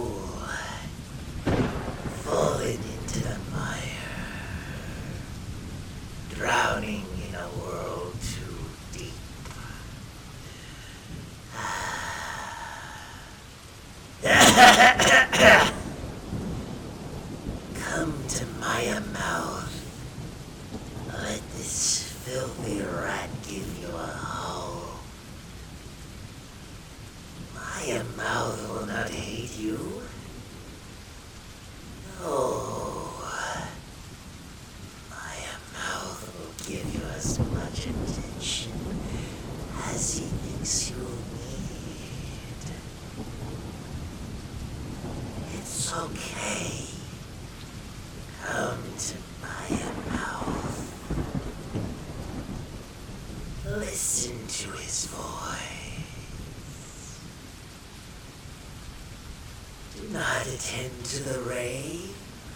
falling into the mire, drowning in a world too deep. Come to Maya Mouth. Let this filthy rat give you a hole. Maya Mouth will not hate you. No. Maya Mouth will give you as much attention as he thinks you need. It's okay. Come to Maya Mouth. Listen to his voice. Do not attend to the rain.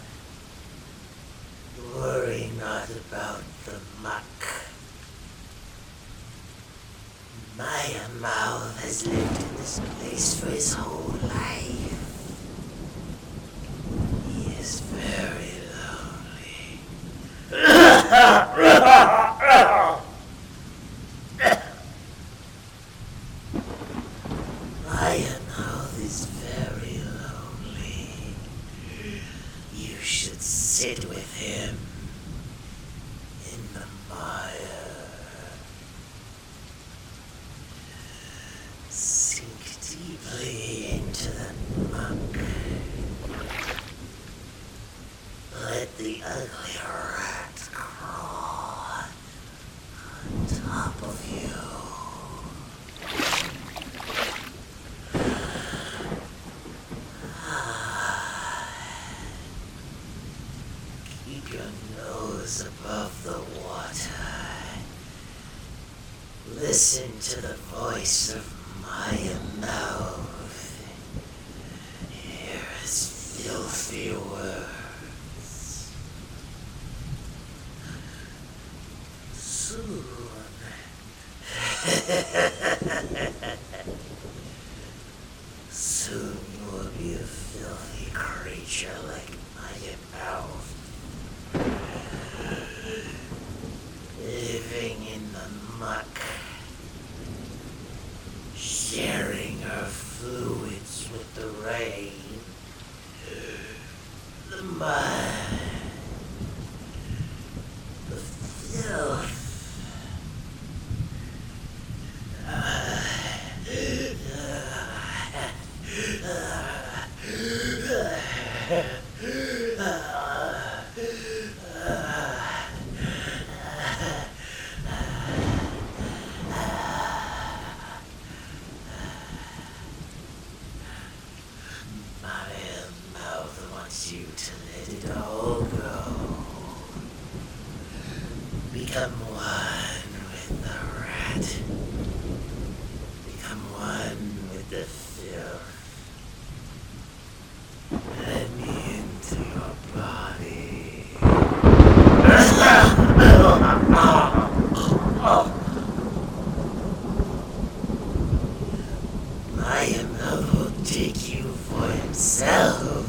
Worry not about the muck. Maya Mouth has lived in this place for his whole life. He is very lonely. Maya Mouth is very lonely. You should sit with him in the mire. Sink deeply into the muck. Let the ugly rat crawl on top of you. Keep your nose above the water. Listen to the voice of Maya Mouth. Hear his filthy words. Soon. Soon you will be a filthy creature like Maya Mouth. Living in the muck. Sharing her fluids with the rain. The mud. The filth. Maya Mouth wants you to let it all go. Become one with the rat. Become one with the filth. Let me into your body. Maya Mouth will take you for himself.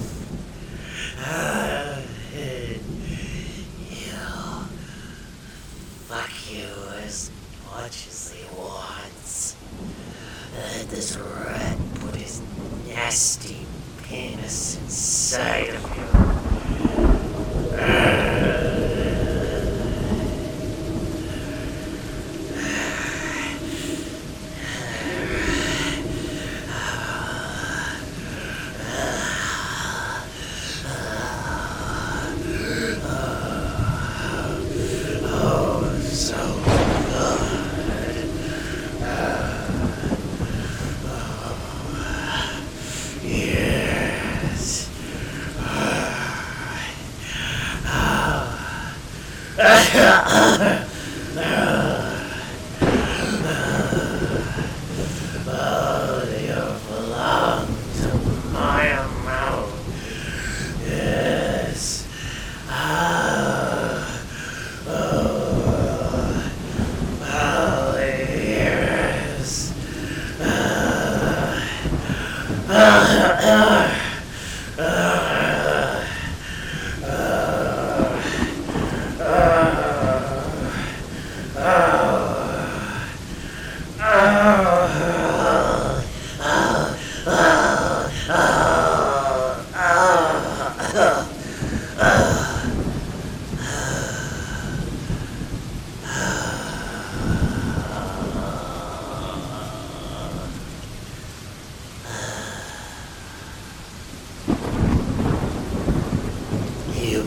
He'll fuck you as much as he wants. Let this rat put his nasty penis inside of you.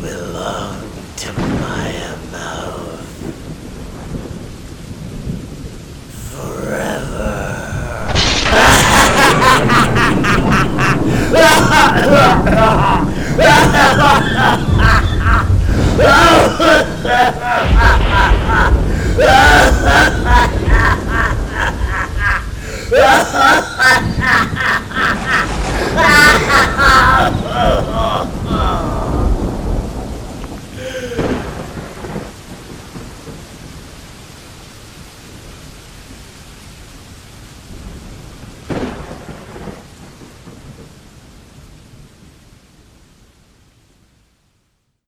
belong to Maya Mouth forever.